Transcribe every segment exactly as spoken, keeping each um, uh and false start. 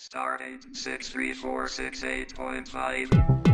Stardate six three four six eight point five.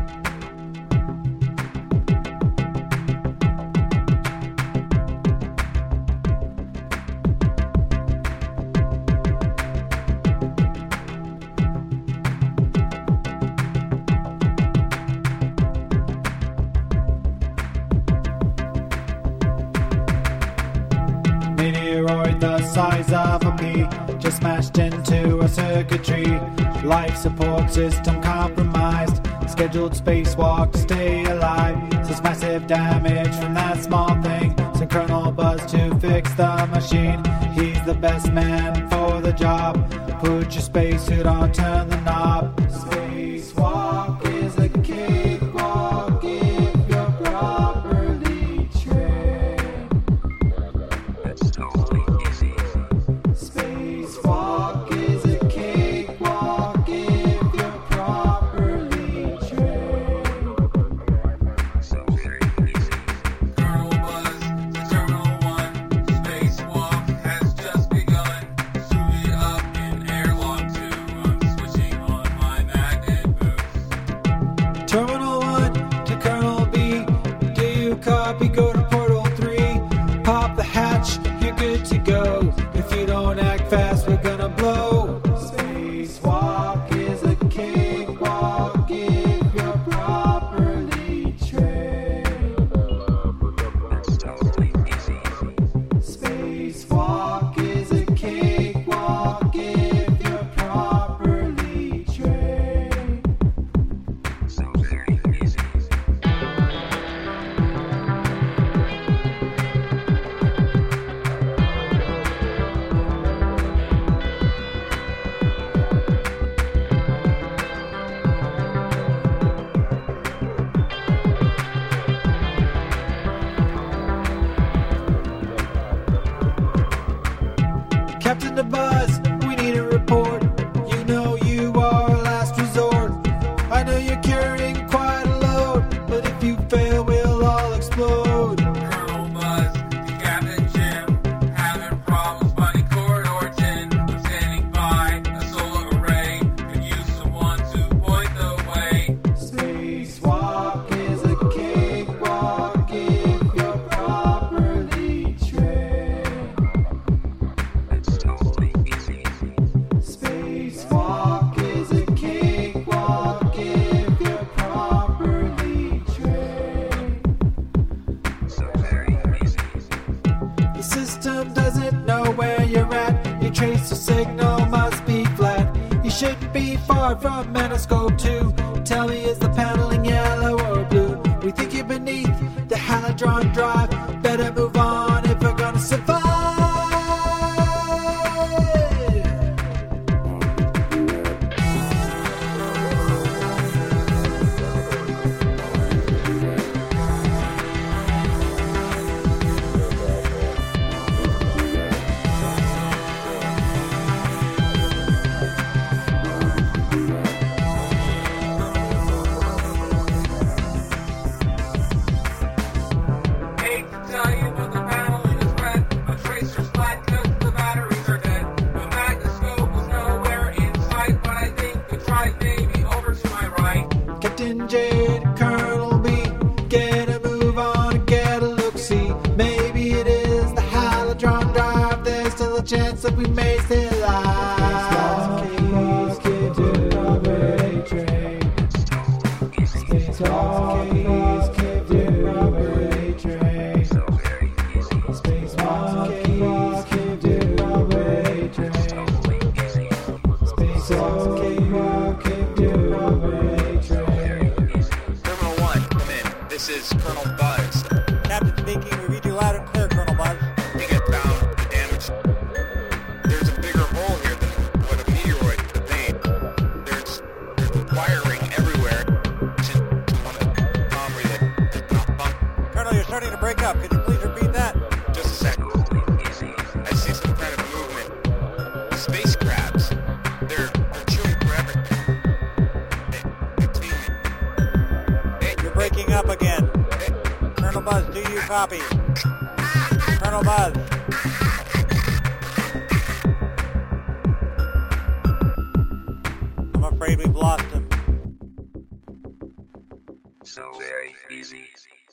Meteoroid the size of a pea just smashed into a circuitry. Life support system compromised. Scheduled spacewalk to stay alive. Such massive damage from that small thing. Send Colonel Buzz to fix the machine. He's the best man for the job. Put your spacesuit on, turn the knob. Spacewalk is a cakewalk if you're properly trained. It's totally easy. Spacewalk is a cakewalk if you're properly trained. So very easy. Colonel Buzz, Terminal one, spacewalk has just begun. Suit it up in airlock two, I'm switching on my magnet boost. Terminal one to Colonel B. Do you copy? Go to Portal three. Pop the hatch, you're good to go. If you don't act fast, we're gonna blow. Spacewalk is a cakewalk if you're properly trained. It's totally easy. Spacewalk is a cakewalk if you're properly trained. So very easy. Captain the Buzz, we need a report. You know you are our last resort. I know you're carrying quite a load, but if you fail, we'll all explode. Colonel Buzz, Captain Jim, having problems finding core origin. I'm standing by a solar array. Could use someone to point the way. Spacewalk is a cakewalk if you're properly trained. It's totally easy. Spacewalk is a cakewalk if you're properly trained. So very easy. The system doesn't know where you're at. Your tracer signal must be flat. You shouldn't be far from Metascope two. Tell me, is the paneling yellow or blue? We think you're beneath the Halidron drive. Better move on if we're gonna survive. Hate to tell you, but the paneling is red. My tracer's flat 'cause the batteries are dead. The magnetoscope was nowhere in sight, but I think the trike may be over to my right. Captain Jade, Colonel B, get a move on, get a look-see. Maybe it is the Halidron drive. There's still a chance that we may stay alive. Spacewalk keep to away train. It's totally easy. Spacewalk keep to away train. So very easy. Spacewalk keep to away It's train. totally easy. Spacewalk keep to away train. Very easy. Terminal one, come in. This is Colonel Buzz. Captain speaking, we read you loud and clear, Colonel Buzz. We get found the damage. There's a bigger hole here than what a meteoroid could have made. There's, there's wiring everywhere. To, to one of the comrie that has malfunctioned. Colonel, you're starting to break up. Could you please repeat that? Just a second. Totally easy. I see some kind of movement. Space crabs. They're, they're chewing through everything. They, they've seen me. Hey, You're breaking up again. Colonel Buzz, do you copy? Colonel Buzz. I'm afraid we've lost him. So very easy.